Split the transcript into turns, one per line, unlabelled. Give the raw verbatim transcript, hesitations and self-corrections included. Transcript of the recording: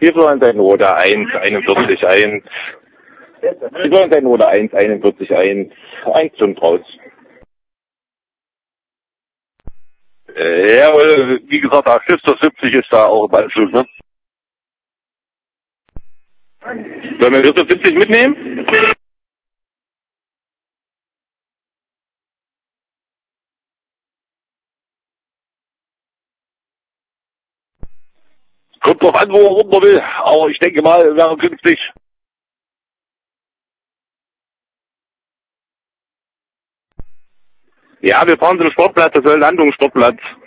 Wir sollen sein oder eins, einundvierzig, eins. Wir sollen sein oder eins, einundvierzig, eins. eins stimmt raus.
Äh, ja, wie gesagt, da Schiffster siebzig ist da auch im Anschluss, ne?
Sollen wir Schiffster siebzig mitnehmen?
Kommt drauf an, wo er runter will, aber ich denke mal, wäre günstig.
Ja, wir fahren zum Sportplatz, das soll Landungssportplatz.